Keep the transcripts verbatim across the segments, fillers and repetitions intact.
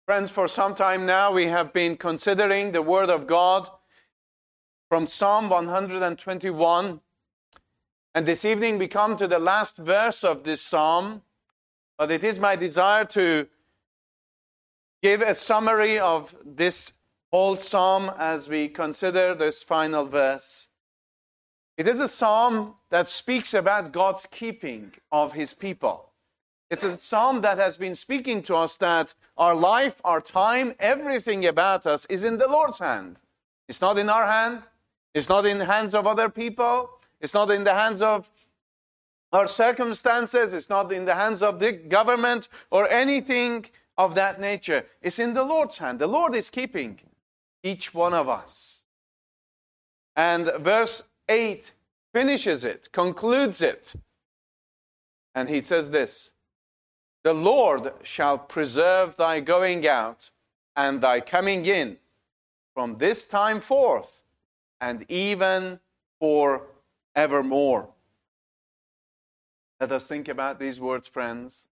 Friends, for some time now we have been considering the Word of God from Psalm one hundred twenty-one. And this evening we come to the last verse of this psalm. But it is my desire to give a summary of this whole psalm as we consider this final verse. It is a psalm that speaks about God's keeping of His people. It's a psalm that has been speaking to us that our life, our time, everything about us is in the Lord's hand. It's not in our hand. It's not in the hands of other people. It's not in the hands of our circumstances. It's not in the hands of the government or anything of that nature. It's in the Lord's hand. The Lord is keeping each one of us. And verse eight finishes it, concludes it. And he says this: "The Lord shall preserve thy going out and thy coming in from this time forth and even for evermore." Let us think about these words, friends.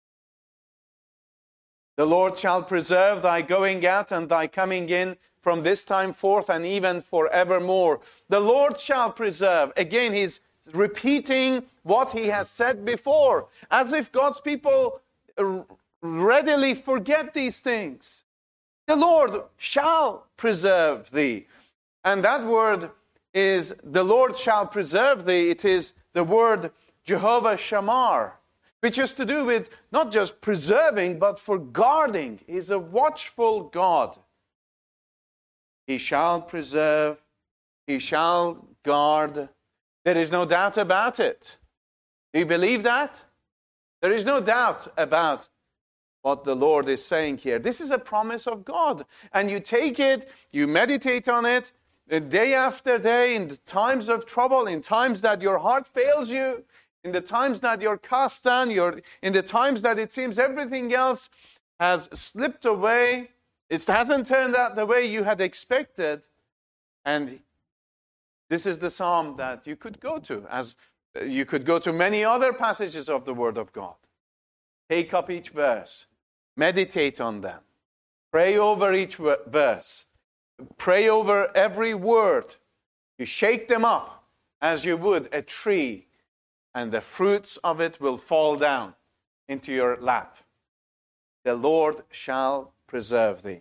The Lord shall preserve thy going out and thy coming in from this time forth and even forevermore. The Lord shall preserve. Again, he's repeating what he has said before, as if God's people readily forget these things. The Lord shall preserve thee. And that word is, the Lord shall preserve thee. It is the word Jehovah Shamar, which has to do with not just preserving, but for guarding. He's a watchful God. He shall preserve. He shall guard. There is no doubt about it. Do you believe that? There is no doubt about what the Lord is saying here. This is a promise of God. And you take it, you meditate on it, day after day, in the times of trouble, in times that your heart fails you, in the times that you're cast down, you're, in the times that it seems everything else has slipped away, it hasn't turned out the way you had expected. And this is the psalm that you could go to, as you could go to many other passages of the Word of God. Take up each verse, meditate on them, pray over each verse, pray over every word. You shake them up as you would a tree, and the fruits of it will fall down into your lap. The Lord shall preserve thee.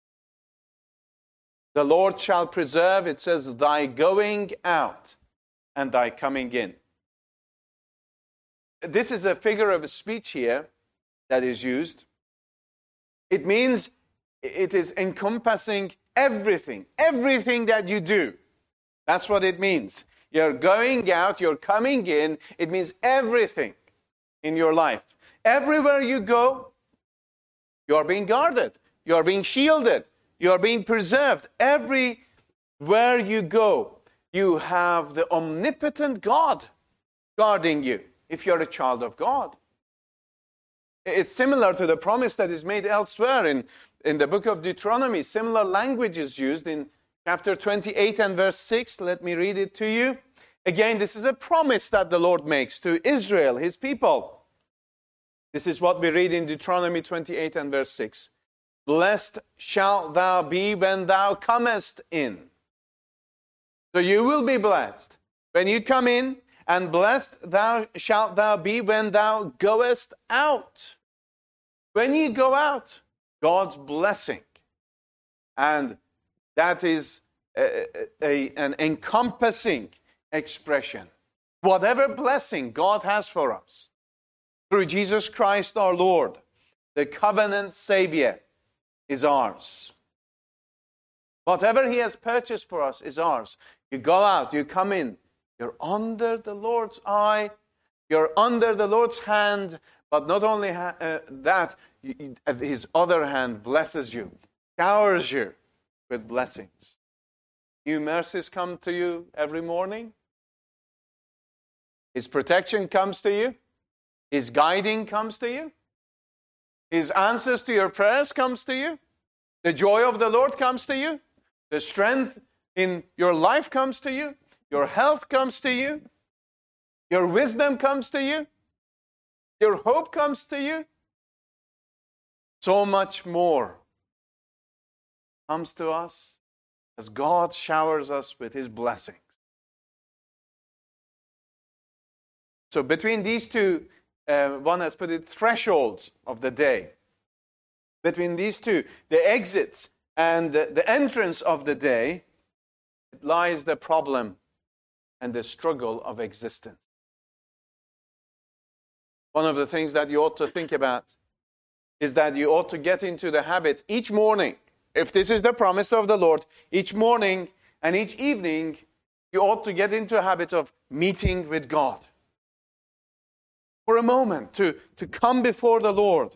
The Lord shall preserve, it says, thy going out and thy coming in. This is a figure of speech here that is used. It means it is encompassing everything, everything that you do. That's what it means. You're going out, you're coming in. It means everything in your life. Everywhere you go, you're being guarded. You're being shielded. You're being preserved. Everywhere you go, you have the omnipotent God guarding you if you're a child of God. It's similar to the promise that is made elsewhere in, in the book of Deuteronomy. Similar language is used in chapter twenty-eight and verse six. Let me read it to you. Again, this is a promise that the Lord makes to Israel, His people. This is what we read in Deuteronomy twenty-eight and verse six. Blessed shalt thou be when thou comest in. So you will be blessed when you come in, and blessed thou shalt thou be when thou goest out. When you go out, God's blessing. And that is a, a, an encompassing expression. Whatever blessing God has for us through Jesus Christ our Lord, the covenant Savior, is ours. Whatever He has purchased for us is ours. You go out, you come in, you're under the Lord's eye, you're under the Lord's hand, but not only ha- uh, that, you, His other hand blesses you, showers you with blessings. New mercies come to you every morning. His protection comes to you. His guiding comes to you. His answers to your prayers comes to you. The joy of the Lord comes to you. The strength in your life comes to you. Your health comes to you. Your wisdom comes to you. Your hope comes to you. So much more comes to us as God showers us with His blessings. So between these two, uh, one has put it, thresholds of the day. Between these two, the exits and the, the entrance of the day, lies the problem and the struggle of existence. One of the things that you ought to think about is that you ought to get into the habit each morning, if this is the promise of the Lord, each morning and each evening, you ought to get into a habit of meeting with God. For a moment, to, to come before the Lord.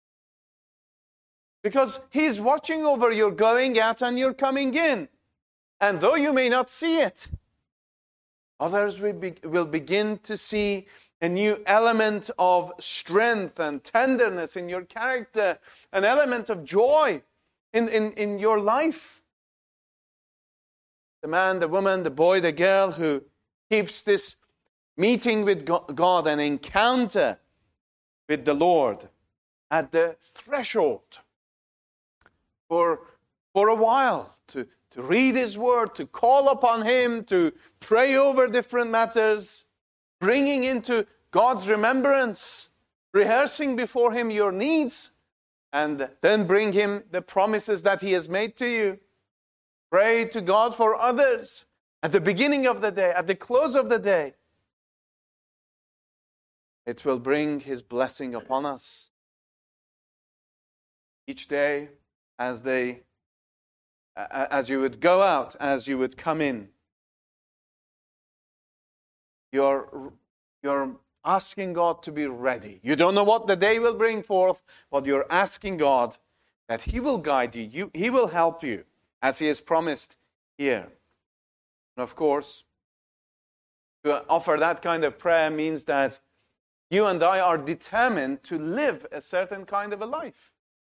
Because He's watching over your going out and your coming in. And though you may not see it, others will, be, will begin to see a new element of strength and tenderness in your character, an element of joy in, in, in your life. The man, the woman, the boy, the girl who keeps this meeting with God, an encounter with the Lord at the threshold for, for a while, to, to read His Word, to call upon Him, to pray over different matters, bringing into God's remembrance, rehearsing before Him your needs, and then bring Him the promises that He has made to you. Pray to God for others at the beginning of the day, at the close of the day. It will bring His blessing upon us. Each day, as they, as you would go out, as you would come in, you're, you're asking God to be ready. You don't know what the day will bring forth, but you're asking God that He will guide you, you He will help you, as He has promised here. And of course, to offer that kind of prayer means that you and I are determined to live a certain kind of a life.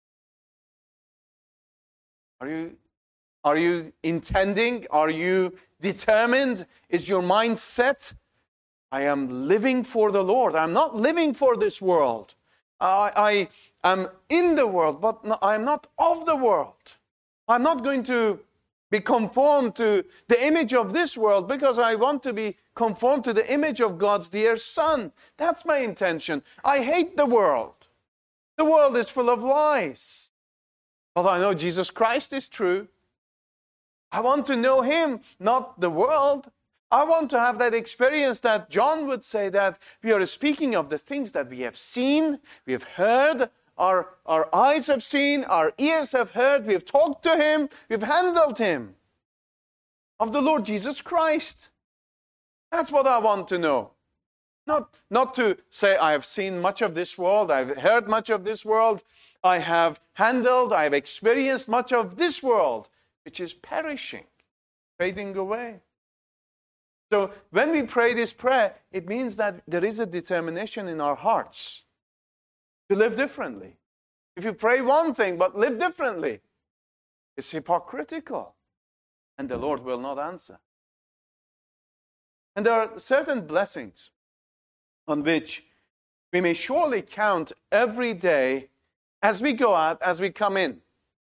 Are you, are you intending? Are you determined? Is your mind set? I am living for the Lord. I'm not living for this world. I, I am in the world, but no, I'm not of the world. I'm not going to be conformed to the image of this world because I want to be conformed to the image of God's dear Son. That's my intention. I hate the world. The world is full of lies. But I know Jesus Christ is true. I want to know Him, not the world. I want to have that experience that John would say, that we are speaking of the things that we have seen, we have heard, our, our eyes have seen, our ears have heard, we have talked to Him, we've handled Him. Of the Lord Jesus Christ. That's what I want to know. Not, not to say, I have seen much of this world, I've heard much of this world, I have handled, I have experienced much of this world, which is perishing, fading away. So when we pray this prayer, it means that there is a determination in our hearts to live differently. If you pray one thing but live differently, it's hypocritical, and the Lord will not answer. And there are certain blessings on which we may surely count every day as we go out, as we come in,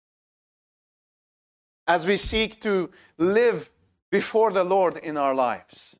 as we seek to live before the Lord in our lives.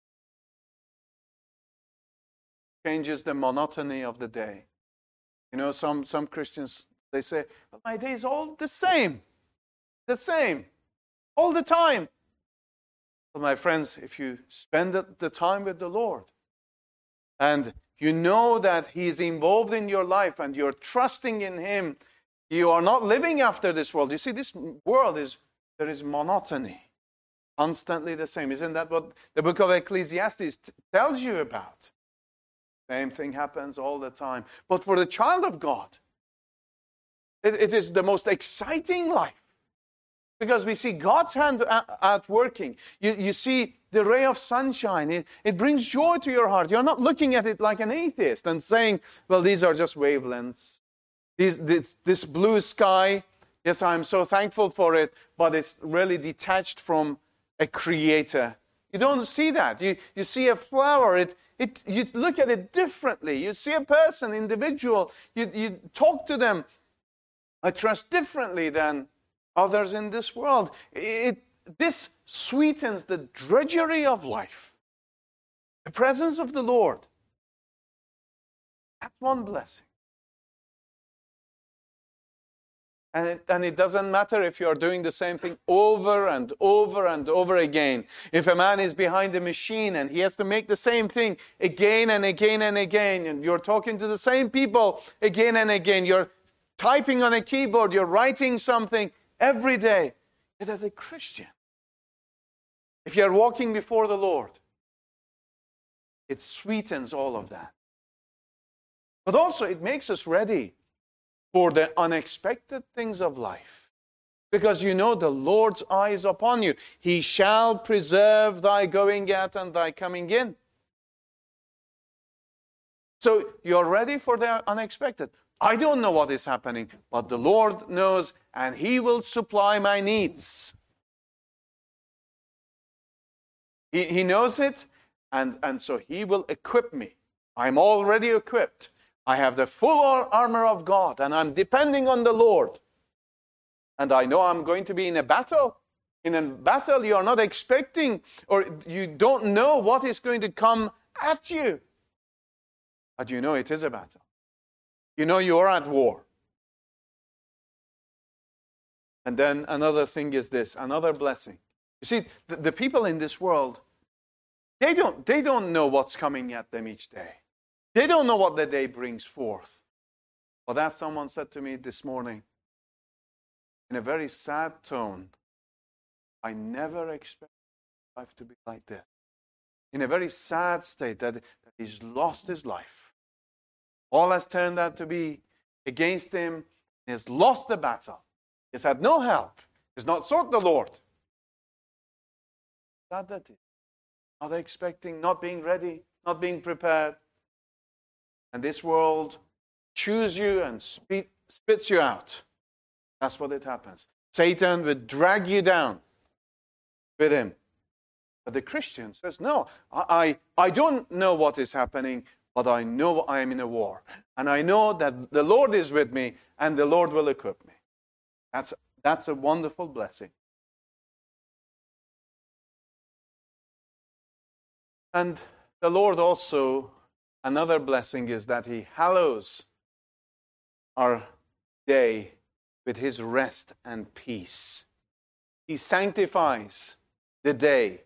Changes the monotony of the day. You know, some, some Christians, they say, well, my day is all the same. The same. All the time. Well, my friends, if you spend the time with the Lord, and you know that He is involved in your life, and you're trusting in Him, you are not living after this world. You see, this world is, there is monotony. Constantly the same. Isn't that what the book of Ecclesiastes t- tells you about? Same thing happens all the time. But for the child of God, it, it is the most exciting life. Because we see God's hand at working. You, you see the ray of sunshine. It, it brings joy to your heart. You're not looking at it like an atheist and saying, well, these are just wavelengths. These, this, this blue sky, yes, I'm so thankful for it, but it's really detached from a creator. You don't see that. You, you see a flower. It, it, you look at it differently. You see a person, individual. You, you talk to them, I trust, differently than others in this world. It, this sweetens the drudgery of life. The presence of the Lord. That's one blessing. And it, and it doesn't matter if you're doing the same thing over and over and over again. If a man is behind a machine and he has to make the same thing again and again and again, and you're talking to the same people again and again, you're typing on a keyboard, you're writing something every day. Yet as a Christian, if you're walking before the Lord, it sweetens all of that. But also it makes us ready for the unexpected things of life. Because you know the Lord's eye is upon you. He shall preserve thy going out and thy coming in. So you're ready for the unexpected. I don't know what is happening, but the Lord knows, and He will supply my needs. He, he knows it, and, and so He will equip me. I'm already equipped. I have the full armor of God, and I'm depending on the Lord. And I know I'm going to be in a battle. In a battle, you are not expecting, or you don't know what is going to come at you. But you know it is a battle. You know you are at war. And then another thing is this, another blessing. You see, the, the people in this world, they don't, they don't know what's coming at them each day. They don't know what the day brings forth. But as someone said to me this morning, in a very sad tone, I never expected life to be like this. In a very sad state, that, that he's lost his life. All has turned out to be against him. He has lost the battle. He's had no help. He's not sought the Lord. Sad that is. Not expecting, not being ready, not being prepared. And this world chews you and spit, spits you out. That's what it happens. Satan would drag you down with him. But the Christian says, no, I, I, I don't know what is happening, but I know I am in a war. And I know that the Lord is with me, and the Lord will equip me. That's, that's a wonderful blessing. And the Lord also, another blessing is that He hallows our day with His rest and peace. He sanctifies the day.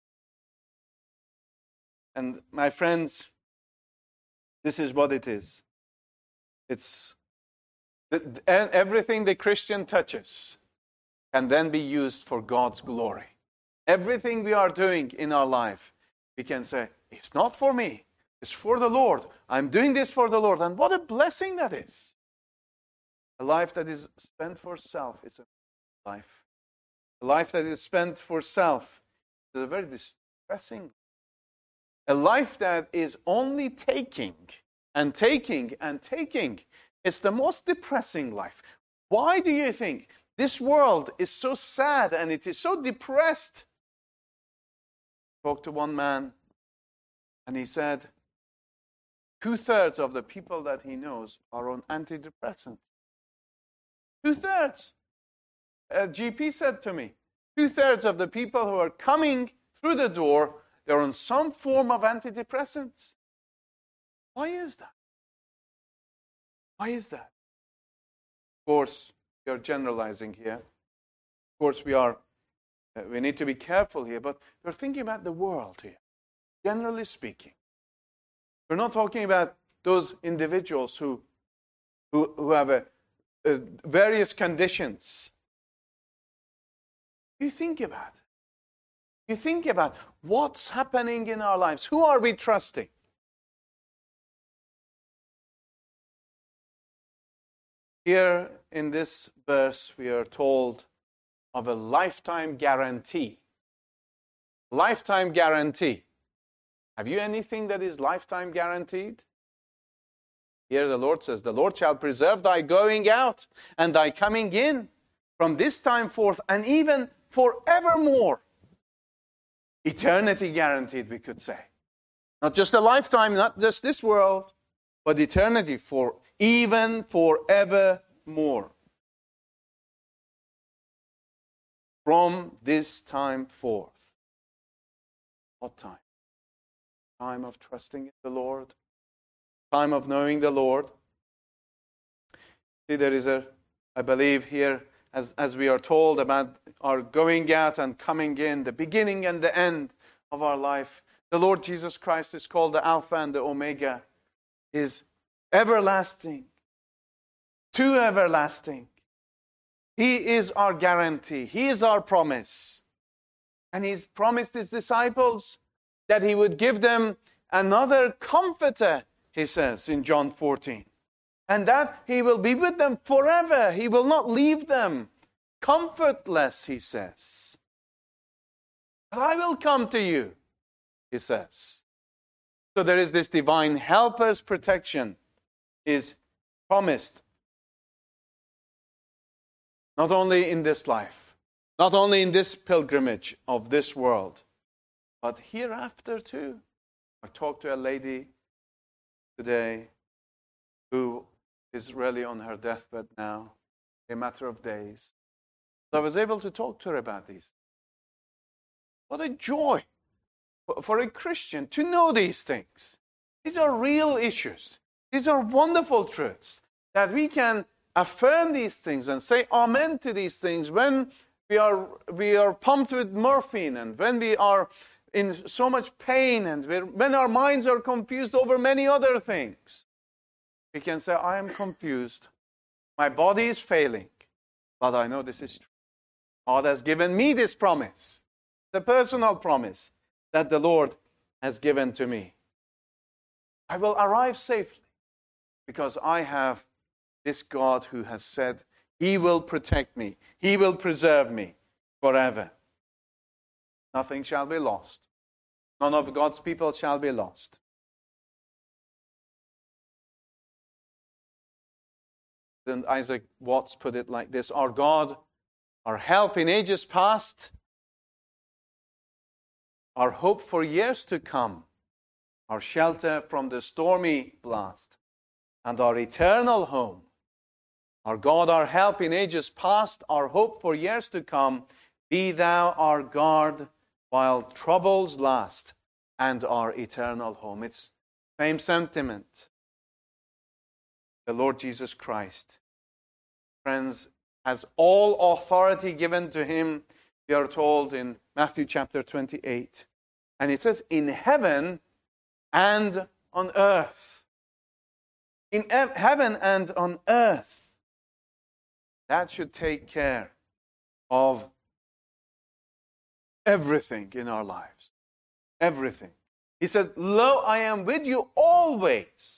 And my friends, this is what it is. It's the, everything the Christian touches can then be used for God's glory. Everything we are doing in our life, we can say, it's not for me. It's for the Lord. I'm doing this for the Lord. And what a blessing that is. A life that is spent for self is a life. A life that is spent for self is a very distressing. A life that is only taking and taking and taking is the most depressing life. Why do you think this world is so sad and it is so depressed? I spoke to one man and he said, two-thirds of the people that he knows are on antidepressants. Two-thirds. A G P said to me, two-thirds of the people who are coming through the door, they're on some form of antidepressants. Why is that? Why is that? Of course, we are generalizing here. Of course, we are. Uh, we need to be careful here, but we're thinking about the world here, generally speaking. We're not talking about those individuals who, who, who have a, a various conditions. You think about it. You think about what's happening in our lives. Who are we trusting? Here in this verse, we are told of a lifetime guarantee. Lifetime guarantee. Have you anything that is lifetime guaranteed? Here the Lord says, the Lord shall preserve thy going out and thy coming in from this time forth and even forevermore. Eternity guaranteed, we could say. Not just a lifetime, not just this world, but eternity for even forevermore. from this time forth. What time? Time of trusting in the Lord. Time of knowing the Lord. See, there is a, I believe here, as, as we are told about our going out and coming in, the beginning and the end of our life. The Lord Jesus Christ is called the Alpha and the Omega, is everlasting, to everlasting. He is our guarantee. He is our promise. And He's promised His disciples that He would give them another comforter, He says in John fourteen. And that He will be with them forever. He will not leave them comfortless, He says. But I will come to you, He says. So there is this divine helper's protection is promised. Not only in this life, not only in this pilgrimage of this world, but hereafter too. I talked to a lady today who is really on her deathbed now, a matter of days. So I was able to talk to her about these. What a joy for a Christian to know these things. These are real issues. These are wonderful truths that we can affirm these things and say amen to these things when we are we are pumped with morphine and when we are in so much pain and when our minds are confused over many other things. We can say, I am confused. My body is failing. But I know this is true. God has given me this promise. The personal promise that the Lord has given to me. I will arrive safely because I have this God who has said He will protect me. He will preserve me forever. Nothing shall be lost. None of God's people shall be lost. Then Isaac Watts put it like this: our God, our help in ages past, our hope for years to come, our shelter from the stormy blast, and our eternal home. Our God, our help in ages past, our hope for years to come, be Thou our guard while troubles last, and our eternal home. It's the same sentiment. The Lord Jesus Christ, friends, has all authority given to Him, we are told in Matthew chapter twenty-eight. And it says, in heaven and on earth. In heaven and on earth. That should take care of everything in our lives. Everything. He said, lo, I am with you always.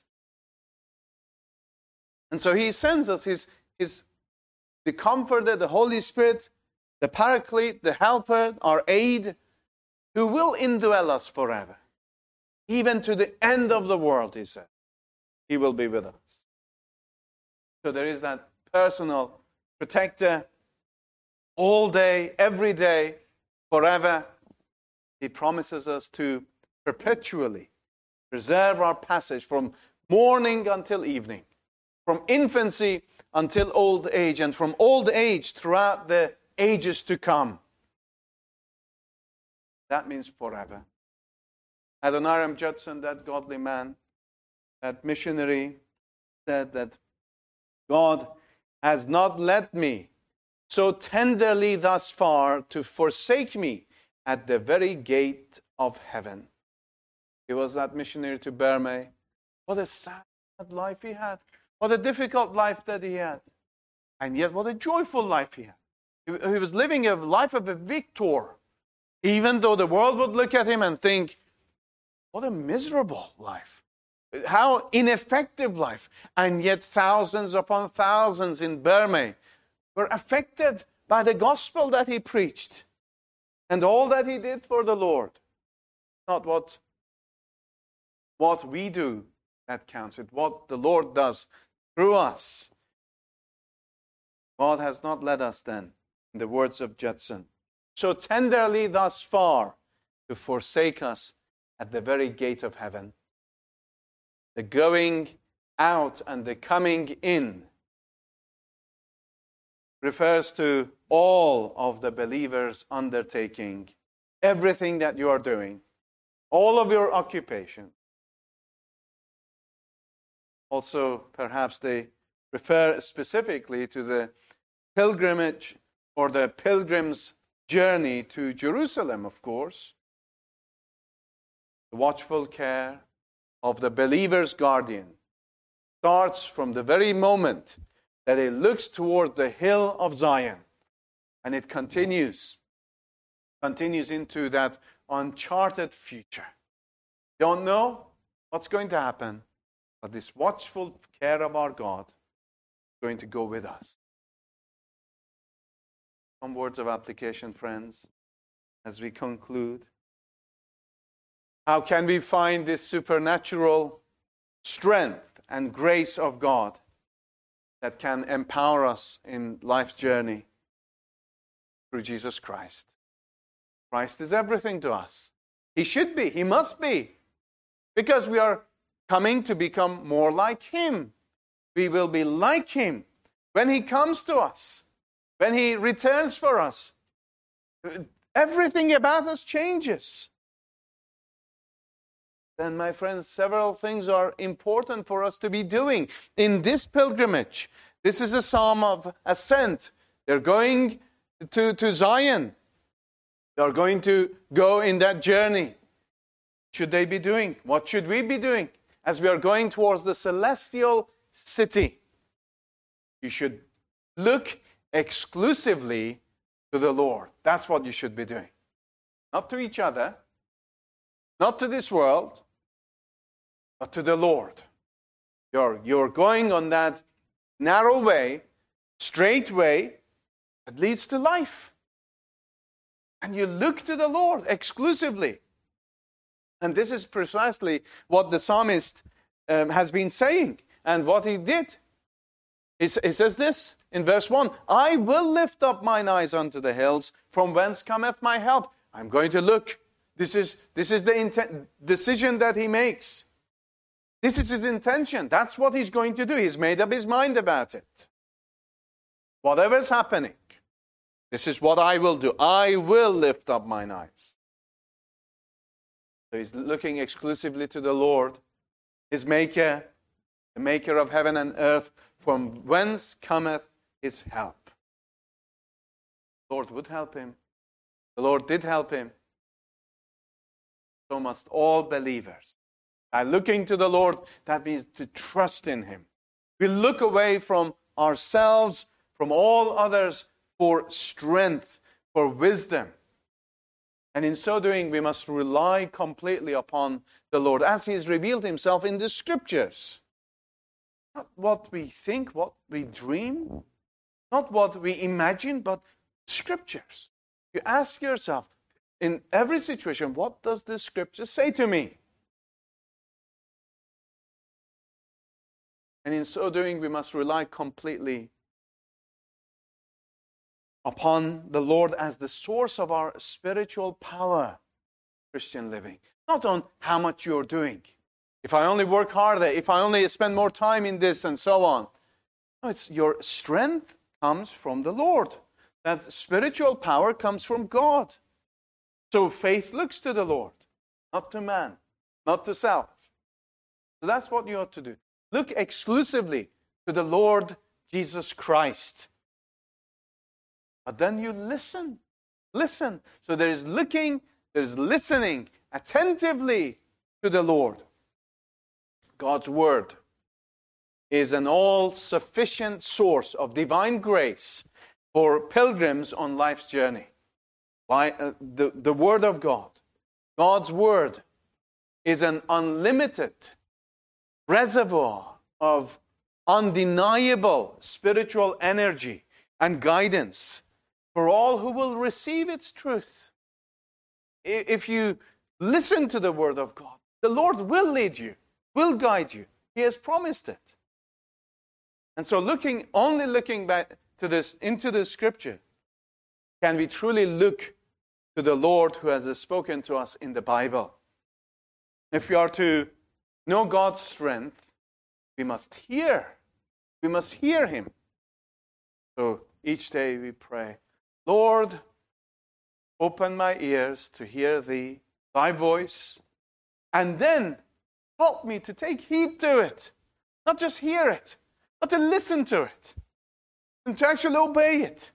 And so He sends us His, his the Comforter, the Holy Spirit, the Paraclete, the Helper, our aid, who will indwell us forever. Even to the end of the world, He said. He will be with us. So there is that personal protector all day, every day, forever. He promises us to perpetually preserve our passage from morning until evening, from infancy until old age, and from old age throughout the ages to come. That means forever. Adoniram Judson, that godly man, that missionary, said that God has not led me so tenderly thus far to forsake me at the very gate of heaven. He was that missionary to Burma. What a sad life he had. What a difficult life that he had. And yet what a joyful life he had. He was living a life of a victor. Even though the world would look at him and think, what a miserable life. How ineffective life. And yet thousands upon thousands in Burma were affected by the gospel that he preached. And all that he did for the Lord. Not what, what we do that counts. It's what the Lord does through us. God has not led us then, in the words of Judson, so tenderly thus far to forsake us at the very gate of heaven. The going out and the coming in refers to all of the believers' undertaking, everything that you are doing, all of your occupation. Also, perhaps they refer specifically to the pilgrimage or the pilgrim's journey to Jerusalem, of course. The watchful care of the believer's guardian starts from the very moment that it looks toward the hill of Zion, and it continues, continues into that uncharted future. Don't know what's going to happen, but this watchful care of our God is going to go with us. Some words of application, friends, as we conclude. How can we find this supernatural strength and grace of God that can empower us in life's journey? Through Jesus Christ. Christ is everything to us. He should be. He must be. Because we are coming to become more like Him. We will be like Him when He comes to us, when He returns for us. Everything about us changes. Then, my friends, several things are important for us to be doing in this pilgrimage. This is a psalm of ascent. They're going to, to Zion. They're going to go in that journey. What should they be doing? What should we be doing as we are going towards the celestial city? You should look exclusively to the Lord. That's what you should be doing. Not to each other, not to this world, but to the Lord. You're, you're going on that narrow way, straight way that leads to life. And you look to the Lord exclusively. And this is precisely what the psalmist um, has been saying and what he did. He, he says this in verse one, I will lift up mine eyes unto the hills, from whence cometh my help. I'm going to look. This is, this is the intent, decision that he makes. This is his intention. That's what he's going to do. He's made up his mind about it. Whatever's happening, this is what I will do. I will lift up mine eyes. So he's looking exclusively to the Lord, his maker, the maker of heaven and earth, from whence cometh his help. The Lord would help him. The Lord did help him. So must all believers. By looking to the Lord, that means to trust in Him. We look away from ourselves, from all others, for strength, for wisdom. And in so doing, we must rely completely upon the Lord as He has revealed Himself in the Scriptures. Not what we think, what we dream, not what we imagine, but Scriptures. You ask yourself, in every situation, what does the Scripture say to me? And in so doing, we must rely completely upon the Lord as the source of our spiritual power, Christian living. Not on how much you're doing. If I only work harder, if I only spend more time in this and so on. No, it's your strength comes from the Lord. That spiritual power comes from God. So faith looks to the Lord, not to man, not to self. So that's what you ought to do. Look exclusively to the Lord Jesus Christ. But then you listen. Listen. So there is looking, there is listening attentively to the Lord. God's Word is an all-sufficient source of divine grace for pilgrims on life's journey. Why, uh, the, the Word of God, God's Word, is an unlimited reservoir of undeniable spiritual energy and guidance for all who will receive its truth. If you listen to the Word of God, the Lord will lead you, will guide you. He has promised it. And so looking, only looking back to this, into the Scripture, can we truly look to the Lord who has spoken to us in the Bible. If we are to know God's strength, we must hear. We must hear Him. So each day we pray, Lord, open my ears to hear thee, thy voice, and then help me to take heed to it. Not just hear it, but to listen to it, and to actually obey it.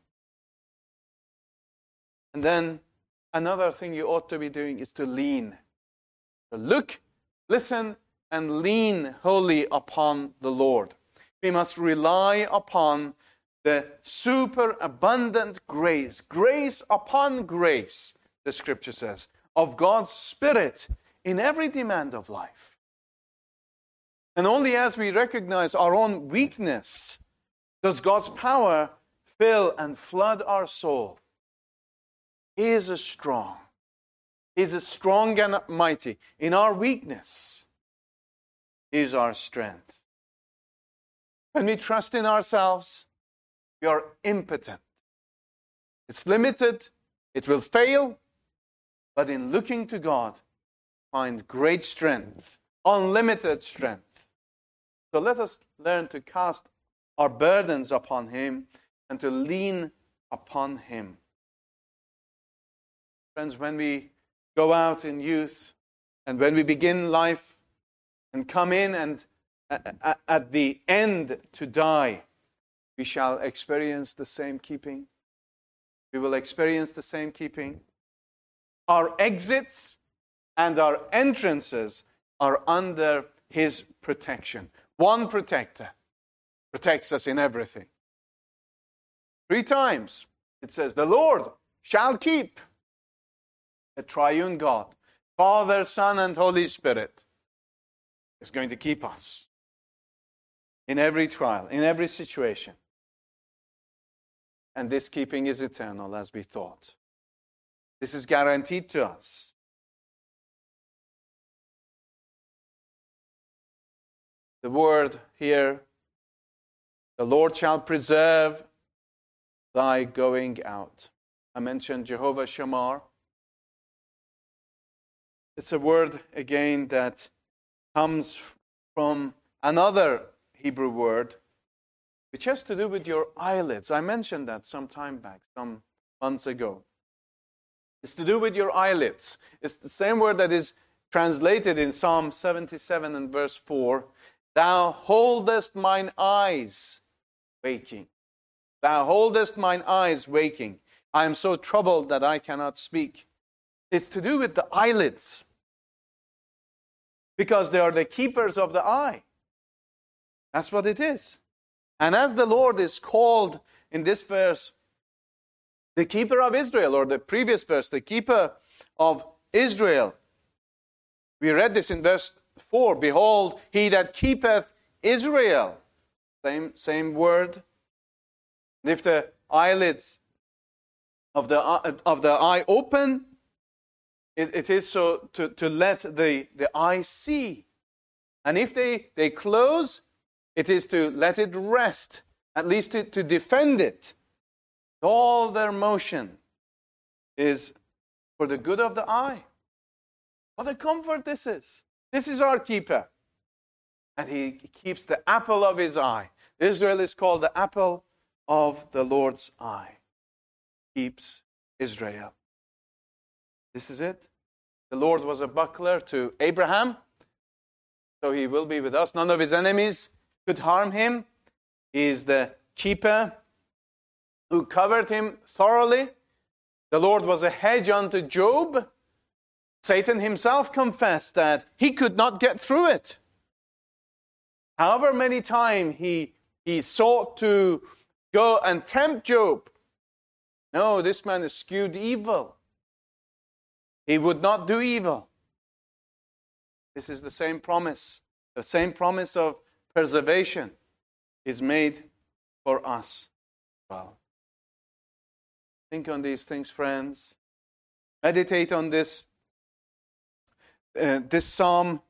And then another thing you ought to be doing is to lean. To look, listen, and lean wholly upon the Lord. We must rely upon the superabundant grace, grace upon grace, the Scripture says, of God's Spirit in every demand of life. And only as we recognize our own weakness does God's power fill and flood our soul. He is a strong. He is a strong and mighty. In our weakness is our strength. When we trust in ourselves, we are impotent. It's limited. It will fail. But in looking to God, find great strength, unlimited strength. So let us learn to cast our burdens upon Him and to lean upon Him. Friends, when we go out in youth and when we begin life and come in and at the end to die, we shall experience the same keeping. We will experience the same keeping. Our exits and our entrances are under His protection. One protector protects us in everything. Three times it says, the Lord shall keep. The triune God, Father, Son, and Holy Spirit, is going to keep us in every trial, in every situation. And this keeping is eternal, as we thought. This is guaranteed to us. The word here, the Lord shall preserve thy going out. I mentioned Jehovah Shammah. It's a word, again, that comes from another Hebrew word, which has to do with your eyelids. I mentioned that some time back, some months ago. It's to do with your eyelids. It's the same word that is translated in Psalm seventy-seven and verse four. Thou holdest mine eyes waking. Thou holdest mine eyes waking. I am so troubled that I cannot speak. It's to do with the eyelids, because they are the keepers of the eye. That's what it is. And as the Lord is called in this verse, the keeper of Israel, or the previous verse, the keeper of Israel, we read this in verse four. Behold, he that keepeth Israel. Same, same word. And if the eyelids of the, of the eye open, It, it is so to, to let the, the eye see. And if they, they close, it is to let it rest, at least to, to defend it. All their motion is for the good of the eye. What a comfort this is. This is our keeper. And He keeps the apple of His eye. Israel is called the apple of the Lord's eye. Keeps Israel. This is it. The Lord was a buckler to Abraham, so He will be with us. None of his enemies could harm him. He is the keeper who covered him thoroughly. The Lord was a hedge unto Job. Satan himself confessed that he could not get through it. However many times he, he sought to go and tempt Job. No, this man eschewed evil. He would not do evil. This is the same promise. The same promise of preservation is made for us. Well, think on these things, friends. Meditate on this, uh, this psalm.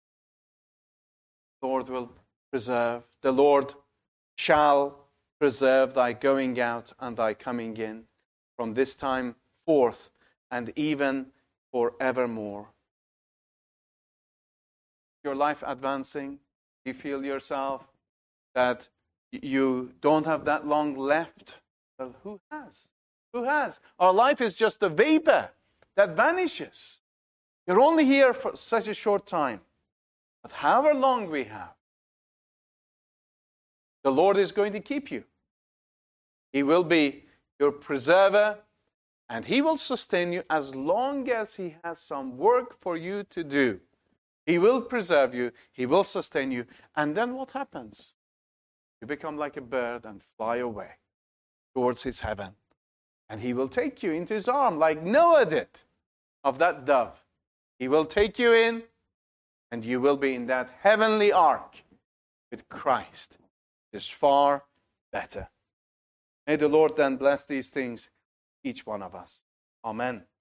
The Lord will preserve. The Lord shall preserve thy going out and thy coming in from this time forth and even forevermore. Your life advancing? You feel yourself that you don't have that long left Well, who has? Who has? Our life is just a vapor that vanishes. You're only here for such a short time. But however long we have, the Lord is going to keep you. He will be your preserver, and He will sustain you as long as He has some work for you to do. He will preserve you. He will sustain you. And then what happens? You become like a bird and fly away towards His heaven. And He will take you into His arm like Noah did of that dove. He will take you in, and you will be in that heavenly ark with Christ. It is far better. May the Lord then bless these things, each one of us. Amen.